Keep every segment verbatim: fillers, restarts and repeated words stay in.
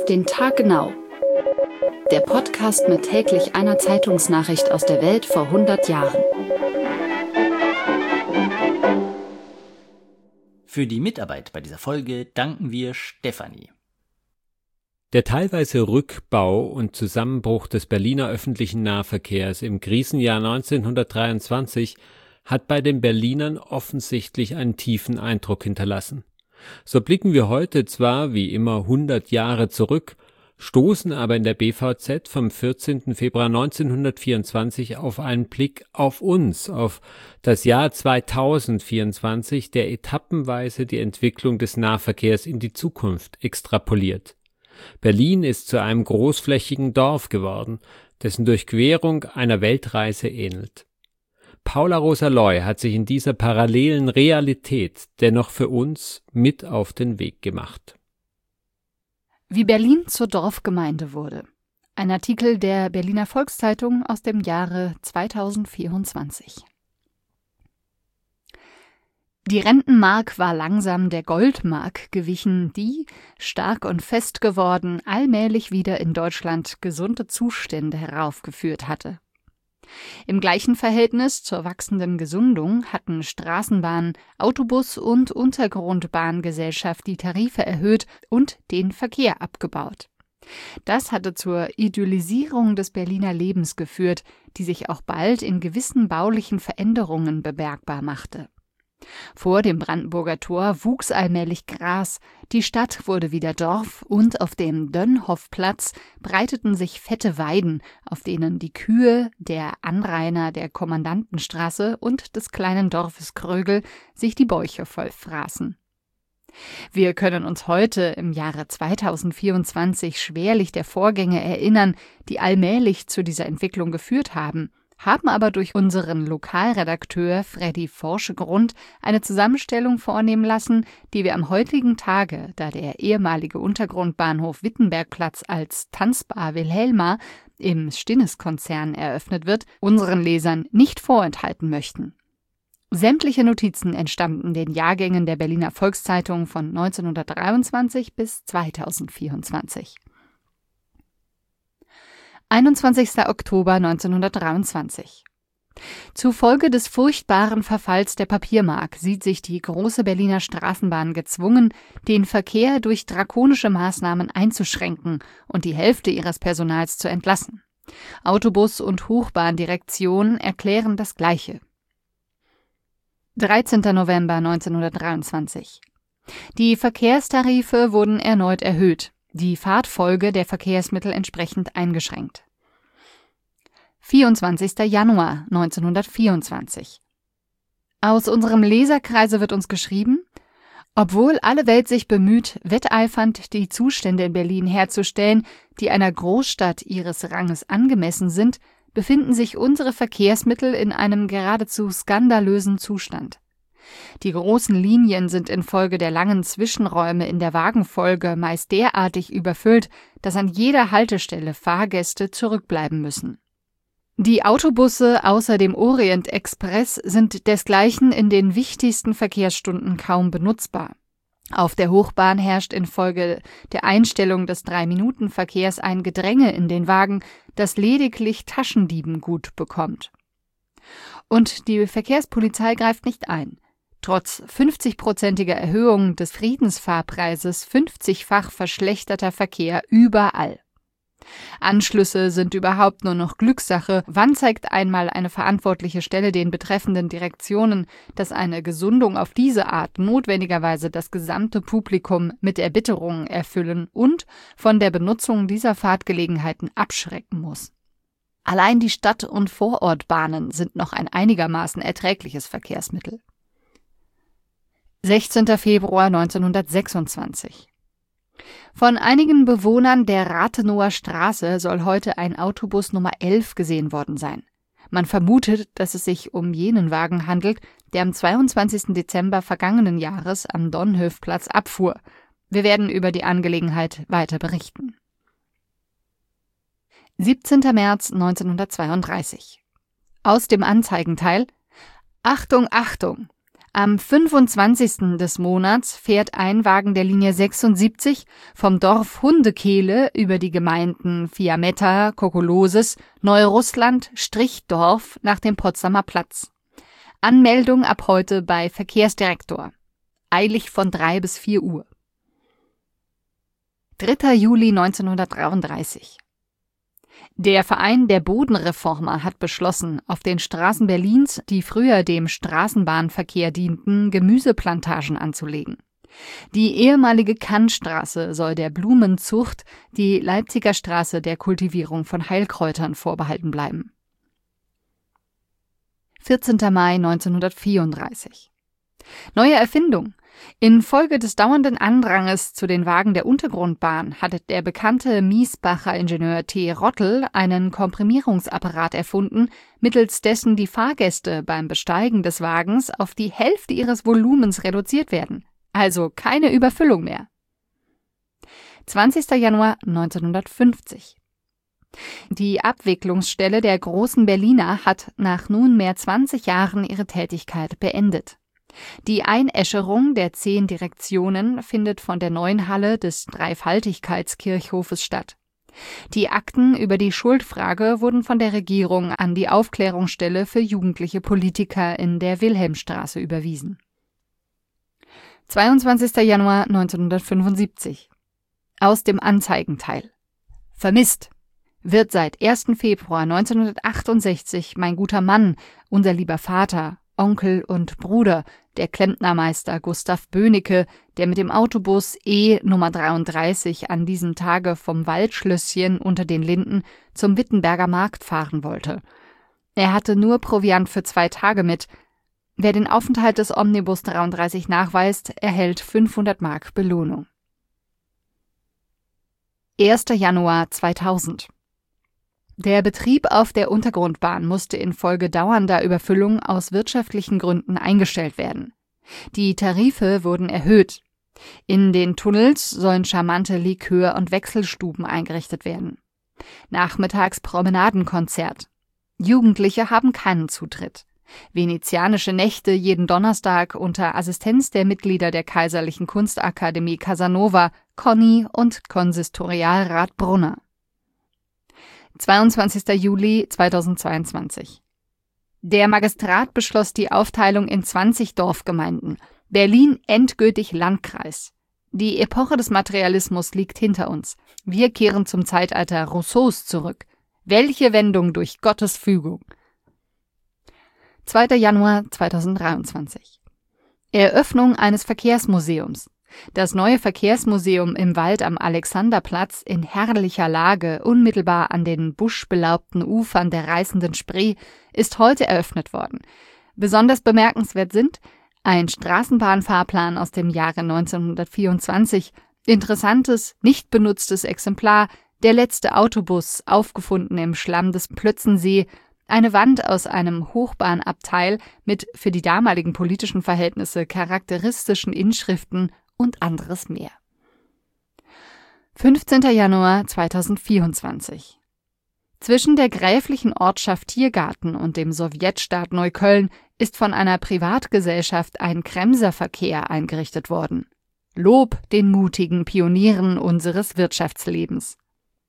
den Tag genau. Der Podcast mit täglich einer Zeitungsnachricht aus der Welt vor hundert Jahren. Für die Mitarbeit bei dieser Folge danken wir Stefanie. Der teilweise Rückbau und Zusammenbruch des Berliner öffentlichen Nahverkehrs im Krisenjahr neunzehnhundertdreiundzwanzig hat bei den Berlinern offensichtlich einen tiefen Eindruck hinterlassen. So blicken wir heute zwar wie immer hundert Jahre zurück, stoßen aber in der B V Z vom vierzehnten Februar neunzehnhundertvierundzwanzig auf einen Blick auf uns, auf das Jahr zweitausendvierundzwanzig, der etappenweise die Entwicklung des Nahverkehrs in die Zukunft extrapoliert. Berlin ist zu einem großflächigen Dorf geworden, dessen Durchquerung einer Weltreise ähnelt. Paula Rosa-Loy hat sich in dieser parallelen Realität dennoch für uns mit auf den Weg gemacht. Wie Berlin zur Dorfgemeinde wurde. Ein Artikel der Berliner Volkszeitung aus dem Jahre zweitausendvierundzwanzig. Die Rentenmark war langsam der Goldmark gewichen, die, stark und fest geworden, allmählich wieder in Deutschland gesunde Zustände heraufgeführt hatte. Im gleichen Verhältnis zur wachsenden Gesundung hatten Straßenbahn, Autobus- und Untergrundbahngesellschaft die Tarife erhöht und den Verkehr abgebaut. Das hatte zur Idyllisierung des Berliner Lebens geführt, die sich auch bald in gewissen baulichen Veränderungen bemerkbar machte. Vor dem Brandenburger Tor wuchs allmählich Gras, die Stadt wurde wieder Dorf und auf dem Dönhoffplatz breiteten sich fette Weiden, auf denen die Kühe der Anrainer der Kommandantenstraße und des kleinen Dorfes Krögel sich die Bäuche voll fraßen. Wir können uns heute im Jahre zweitausendvierundzwanzig schwerlich der Vorgänge erinnern, die allmählich zu dieser Entwicklung geführt haben, haben aber durch unseren Lokalredakteur Freddy Forschegrund eine Zusammenstellung vornehmen lassen, die wir am heutigen Tage, da der ehemalige Untergrundbahnhof Wittenbergplatz als Tanzbar Wilhelma im Stinnes-Konzern eröffnet wird, unseren Lesern nicht vorenthalten möchten. Sämtliche Notizen entstammten den Jahrgängen der Berliner Volkszeitung von neunzehnhundertdreiundzwanzig bis zweitausendvierundzwanzig. einundzwanzigster Oktober neunzehnhundertdreiundzwanzig. Zufolge des furchtbaren Verfalls der Papiermark sieht sich die große Berliner Straßenbahn gezwungen, den Verkehr durch drakonische Maßnahmen einzuschränken und die Hälfte ihres Personals zu entlassen. Autobus- und Hochbahndirektion erklären das Gleiche. dreizehnter November neunzehnhundertdreiundzwanzig. Die Verkehrstarife wurden erneut erhöht. Die Fahrtfolge der Verkehrsmittel entsprechend eingeschränkt. vierundzwanzigster Januar neunzehnhundertvierundzwanzig. Aus unserem Leserkreise wird uns geschrieben: Obwohl alle Welt sich bemüht, wetteifernd die Zustände in Berlin herzustellen, die einer Großstadt ihres Ranges angemessen sind, befinden sich unsere Verkehrsmittel in einem geradezu skandalösen Zustand. Die großen Linien sind infolge der langen Zwischenräume in der Wagenfolge meist derartig überfüllt, dass an jeder Haltestelle Fahrgäste zurückbleiben müssen. Die Autobusse außer dem Orient-Express sind desgleichen in den wichtigsten Verkehrsstunden kaum benutzbar. Auf der Hochbahn herrscht infolge der Einstellung des Drei-Minuten-Verkehrs ein Gedränge in den Wagen, das lediglich Taschendieben gut bekommt. Und die Verkehrspolizei greift nicht ein. Trotz fünfzigprozentiger Erhöhung des Friedensfahrpreises fünfzigfach verschlechterter Verkehr überall. Anschlüsse sind überhaupt nur noch Glückssache. Wann zeigt einmal eine verantwortliche Stelle den betreffenden Direktionen, dass eine Gesundung auf diese Art notwendigerweise das gesamte Publikum mit Erbitterungen erfüllen und von der Benutzung dieser Fahrtgelegenheiten abschrecken muss? Allein die Stadt- und Vorortbahnen sind noch ein einigermaßen erträgliches Verkehrsmittel. sechzehnter Februar neunzehnhundertsechsundzwanzig. Von einigen Bewohnern der Rathenower Straße soll heute ein Autobus Nummer elf gesehen worden sein. Man vermutet, dass es sich um jenen Wagen handelt, der am zweiundzwanzigsten Dezember vergangenen Jahres am Dönhoffplatz abfuhr. Wir werden über die Angelegenheit weiter berichten. siebzehnter März neunzehnhundertzweiunddreißig. Aus dem Anzeigenteil: Achtung, Achtung! Am fünfundzwanzigsten des Monats fährt ein Wagen der Linie sechsundsiebzig vom Dorf Hundekehle über die Gemeinden Fiametta, Kokoloses, Neurussland, Strichdorf nach dem Potsdamer Platz. Anmeldung ab heute bei Verkehrsdirektor. Eilig von drei bis vier Uhr. dritter Juli neunzehnhundertdreiunddreißig. Der Verein der Bodenreformer hat beschlossen, auf den Straßen Berlins, die früher dem Straßenbahnverkehr dienten, Gemüseplantagen anzulegen. Die ehemalige Kannstraße soll der Blumenzucht, die Leipziger Straße der Kultivierung von Heilkräutern vorbehalten bleiben. vierzehnter Mai neunzehnhundertvierunddreißig. Neue Erfindung. Infolge des dauernden Andranges zu den Wagen der Untergrundbahn hatte der bekannte Miesbacher Ingenieur T. Rottel einen Komprimierungsapparat erfunden, mittels dessen die Fahrgäste beim Besteigen des Wagens auf die Hälfte ihres Volumens reduziert werden. Also keine Überfüllung mehr. zwanzigster Januar neunzehnhundertfünfzig. Die Abwicklungsstelle der Großen Berliner hat nach nunmehr zwanzig Jahren ihre Tätigkeit beendet. Die Einäscherung der zehn Direktionen findet von der neuen Halle des Dreifaltigkeitskirchhofes statt. Die Akten über die Schuldfrage wurden von der Regierung an die Aufklärungsstelle für jugendliche Politiker in der Wilhelmstraße überwiesen. zweiundzwanzigster Januar neunzehnhundertfünfundsiebzig. Aus dem Anzeigenteil. Vermisst. Wird seit ersten Februar neunzehnhundertachtundsechzig mein guter Mann, unser lieber Vater, Onkel und Bruder, der Klempnermeister Gustav Böhnecke, der mit dem Autobus E Nummer dreiunddreißig an diesem Tage vom Waldschlösschen unter den Linden zum Wittenberger Markt fahren wollte. Er hatte nur Proviant für zwei Tage mit. Wer den Aufenthalt des Omnibus dreiunddreißig nachweist, erhält fünfhundert Mark Belohnung. erster Januar zweitausend. Der Betrieb auf der Untergrundbahn musste infolge dauernder Überfüllung aus wirtschaftlichen Gründen eingestellt werden. Die Tarife wurden erhöht. In den Tunnels sollen charmante Likör- und Wechselstuben eingerichtet werden. Nachmittags Promenadenkonzert. Jugendliche haben keinen Zutritt. Venezianische Nächte jeden Donnerstag unter Assistenz der Mitglieder der Kaiserlichen Kunstakademie Casanova, Conny und Konsistorialrat Brunner. zweiundzwanzigster Juli zweitausendzweiundzwanzig. Der Magistrat beschloss die Aufteilung in zwanzig Dorfgemeinden. Berlin endgültig Landkreis. Die Epoche des Materialismus liegt hinter uns. Wir kehren zum Zeitalter Rousseaus zurück. Welche Wendung durch Gottes Fügung. zweiter Januar zweitausenddreiundzwanzig. Eröffnung eines Verkehrsmuseums. Das neue Verkehrsmuseum im Wald am Alexanderplatz in herrlicher Lage, unmittelbar an den buschbelaubten Ufern der reißenden Spree, ist heute eröffnet worden. Besonders bemerkenswert sind ein Straßenbahnfahrplan aus dem Jahre neunzehnhundertvierundzwanzig, interessantes, nicht benutztes Exemplar, der letzte Autobus, aufgefunden im Schlamm des Plötzensee, eine Wand aus einem Hochbahnabteil mit für die damaligen politischen Verhältnisse charakteristischen Inschriften und anderes mehr. fünfzehnter Januar zweitausendvierundzwanzig. Zwischen der gräflichen Ortschaft Tiergarten und dem Sowjetstaat Neukölln ist von einer Privatgesellschaft ein Kremserverkehr eingerichtet worden. Lob den mutigen Pionieren unseres Wirtschaftslebens.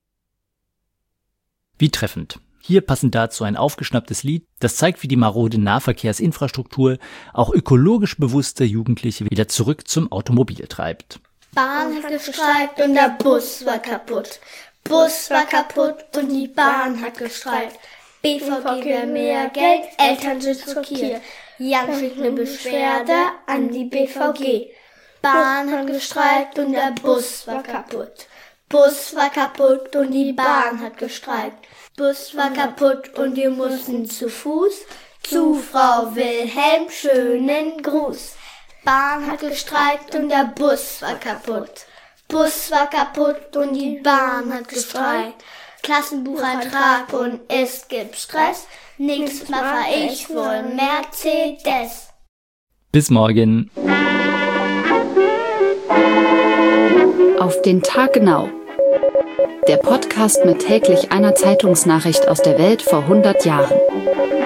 Wie treffend. Hier passend dazu ein aufgeschnapptes Lied, das zeigt, wie die marode Nahverkehrsinfrastruktur auch ökologisch bewusste Jugendliche wieder zurück zum Automobil treibt. Bahn hat gestreikt und der Bus war kaputt. Bus war kaputt und die Bahn hat gestreikt. B V G will mehr Geld, Eltern sind schockiert. Jan schickt eine Beschwerde an die B V G. Bahn hat gestreikt und der Bus war kaputt. Bus war kaputt und die Bahn hat gestreikt. Bus war kaputt und wir mussten zu Fuß zu Frau Wilhelm schönen Gruß. Bahn hat gestreikt und der Bus war kaputt. Bus war kaputt und die Bahn hat gestreikt. Klassenbucheintrag und es gibt Stress. Nächstes Mal fahr ich wohl Mercedes. Bis morgen. Auf den Tag genau. Der Podcast mit täglich einer Zeitungsnachricht aus der Welt vor hundert Jahren.